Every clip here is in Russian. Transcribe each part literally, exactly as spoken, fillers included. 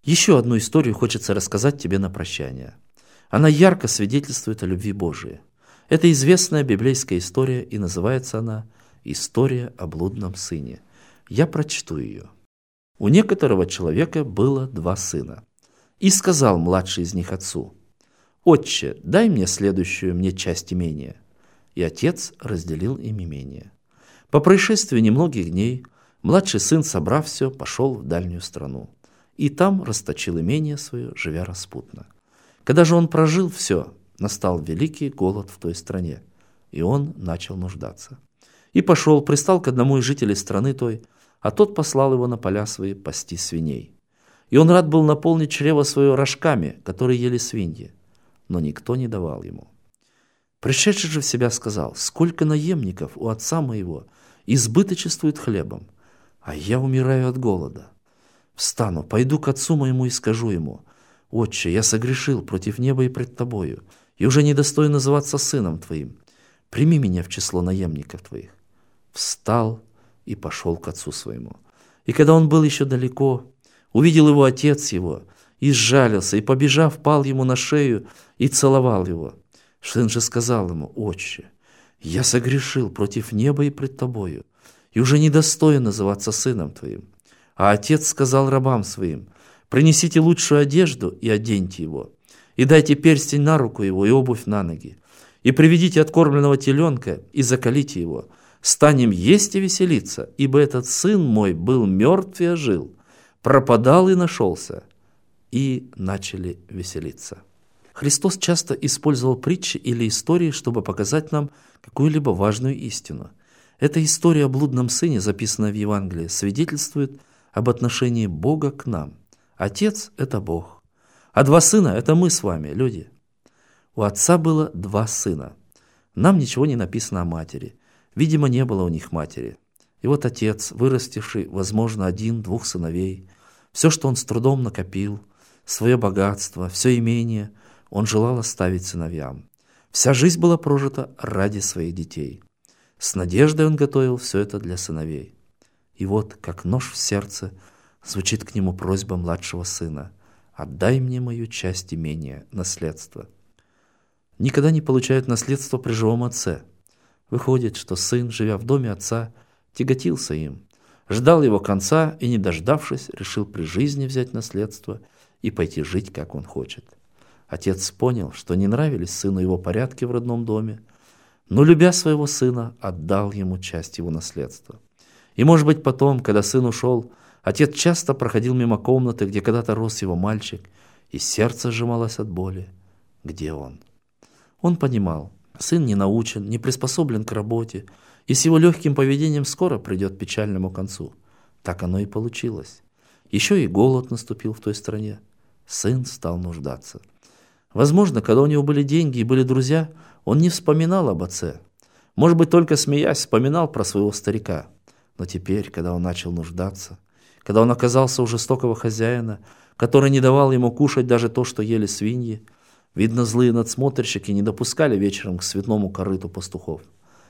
Еще одну историю хочется рассказать тебе на прощание. Она ярко свидетельствует о любви Божией. Это известная библейская история, и называется она «История о блудном сыне». Я прочту ее. У некоторого человека было два сына. И сказал младший из них отцу: «Отче, дай мне следующую мне часть имения». И отец разделил им имение. По происшествии немногих дней младший сын, собрав все, пошел в дальнюю страну. И там расточил имение свое, живя распутно. Когда же он прожил все, настал великий голод в той стране, и он начал нуждаться. И пошел, пристал к одному из жителей страны той, а тот послал его на поля свои пасти свиней. И он рад был наполнить чрево свое рожками, которые ели свиньи, но никто не давал ему. Пришедший же в себя сказал: «Сколько наемников у отца моего избыточествует хлебом, а я умираю от голода. Встану, пойду к отцу моему и скажу ему: Отче, я согрешил против неба и пред тобою, и уже недостоин называться сыном твоим. Прими меня в число наемников твоих». Встал и пошел к отцу своему. И когда он был еще далеко, увидел его отец его, и сжалился, и, побежав, пал ему на шею и целовал его. Сын же сказал ему: «Отче, я согрешил против неба и пред тобою, и уже недостоин называться сыном твоим». А отец сказал рабам своим: «Принесите лучшую одежду и оденьте его, и дайте перстень на руку его и обувь на ноги, и приведите откормленного теленка и заколите его. Станем есть и веселиться, ибо этот сын мой был мертв и ожил, пропадал и нашелся». И начали веселиться. Христос часто использовал притчи или истории, чтобы показать нам какую-либо важную истину. Эта история о блудном сыне, записанная в Евангелии, свидетельствует об отношении Бога к нам. Отец – это Бог, а два сына – это мы с вами, люди. У отца было два сына. Нам ничего не написано о матери. Видимо, не было у них матери. И вот отец, вырастивший, возможно, один-двух сыновей, все, что он с трудом накопил, свое богатство, все имение, он желал оставить сыновьям. Вся жизнь была прожита ради своих детей. С надеждой он готовил все это для сыновей. И вот, как нож в сердце, звучит к нему просьба младшего сына: «Отдай мне мою часть имения, наследство». Никогда не получают наследство при живом отце. Выходит, что сын, живя в доме отца, тяготился им, ждал его конца и, не дождавшись, решил при жизни взять наследство и пойти жить, как он хочет. Отец понял, что не нравились сыну его порядки в родном доме, но, любя своего сына, отдал ему часть его наследства. И, может быть, потом, когда сын ушел, отец часто проходил мимо комнаты, где когда-то рос его мальчик, и сердце сжималось от боли. Где он? Он понимал, сын не научен, не приспособлен к работе, и с его легким поведением скоро придет к печальному концу. Так оно и получилось. Еще и голод наступил в той стране. Сын стал нуждаться. Возможно, когда у него были деньги и были друзья, он не вспоминал об отце. Может быть, только смеясь, вспоминал про своего старика. Но теперь, когда он начал нуждаться, когда он оказался у жестокого хозяина, который не давал ему кушать даже то, что ели свиньи, видно, злые надсмотрщики не допускали вечером к цветному корыту пастухов.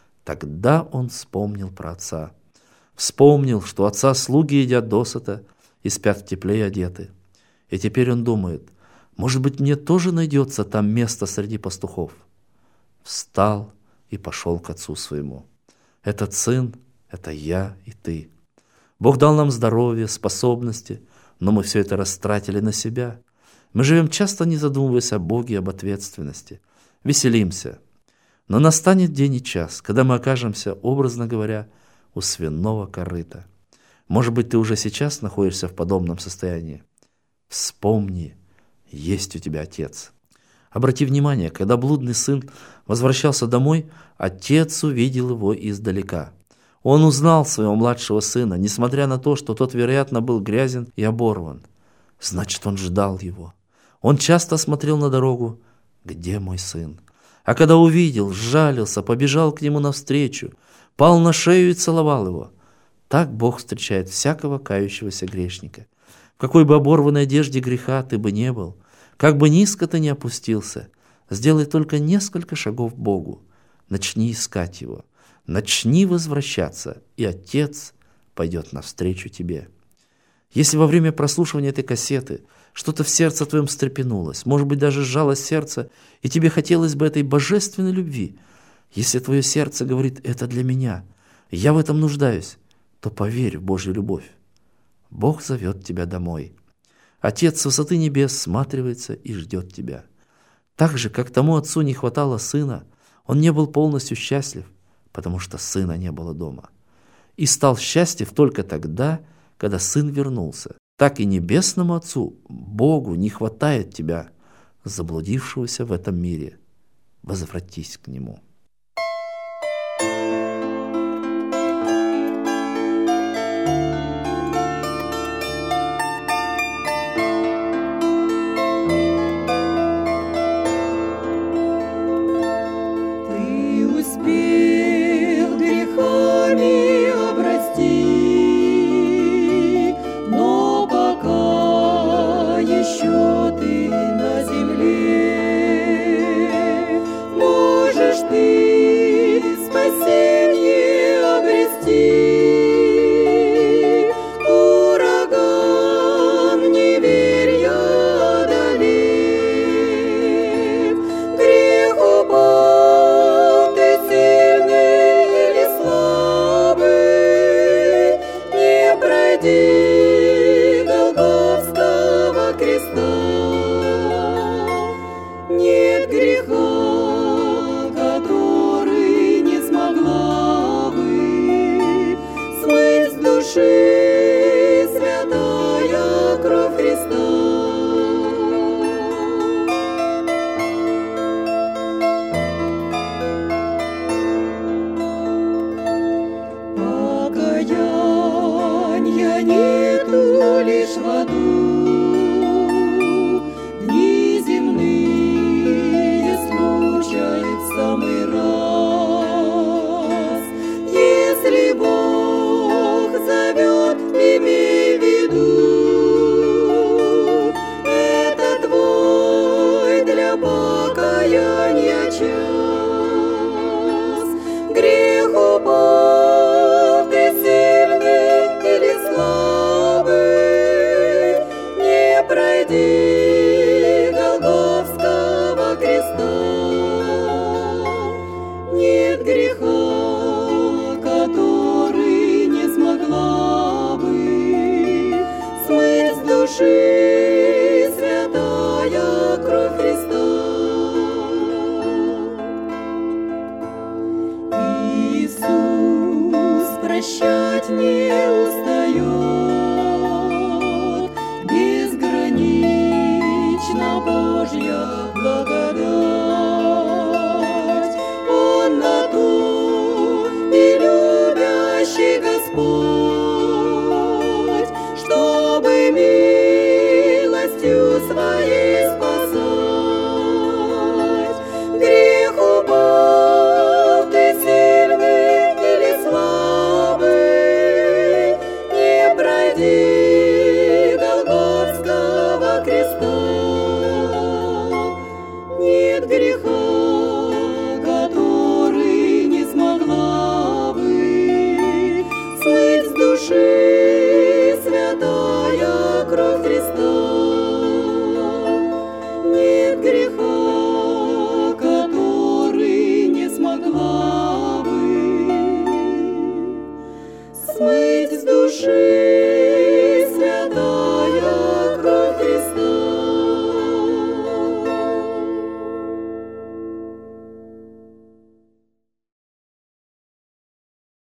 Тогда он вспомнил про отца. Вспомнил, что отца слуги едят досыта и спят в тепле одеты. И теперь он думает: может быть, мне тоже найдется там место среди пастухов. Встал и пошел к отцу своему. Этот сын – это я и ты. Бог дал нам здоровье, способности, но мы все это растратили на себя. Мы живем часто, не задумываясь о Боге и об ответственности. Веселимся. Но настанет день и час, когда мы окажемся, образно говоря, у свиного корыта. Может быть, ты уже сейчас находишься в подобном состоянии. Вспомни, есть у тебя отец. Обрати внимание, когда блудный сын возвращался домой, отец увидел его издалека. Он узнал своего младшего сына, несмотря на то, что тот, вероятно, был грязен и оборван. Значит, он ждал его. Он часто смотрел на дорогу: где мой сын? А когда увидел, сжалился, побежал к нему навстречу, пал на шею и целовал его. Так Бог встречает всякого кающегося грешника. В какой бы оборванной одежде греха ты бы не был, как бы низко ты ни опустился, сделай только несколько шагов к Богу. Начни искать Его, начни возвращаться, и Отец пойдет навстречу тебе. Если во время прослушивания этой кассеты что-то в сердце твоем встрепенулось, может быть, даже сжалось сердце, и тебе хотелось бы этой божественной любви, если твое сердце говорит «это для меня», «я в этом нуждаюсь», то поверь в Божью любовь. Бог зовет тебя домой. Отец с высоты небес всматривается и ждет тебя. Так же, как тому отцу не хватало сына, он не был полностью счастлив, потому что сына не было дома. И стал счастлив только тогда, когда сын вернулся. Так и небесному Отцу, Богу, не хватает тебя, заблудившегося в этом мире. Возвратись к Нему. Нету лишь в аду, дни земные случай в самый раз. Если Бог зовет, имей в виду, это твой для покаяния час. Грех упал, ты сильный или слабый, не пройди Голгофского креста. Нет греха, который не смогла бы смыть с души святая кровь Христа. Иисус прощать не устает, безгранична Божья благодать.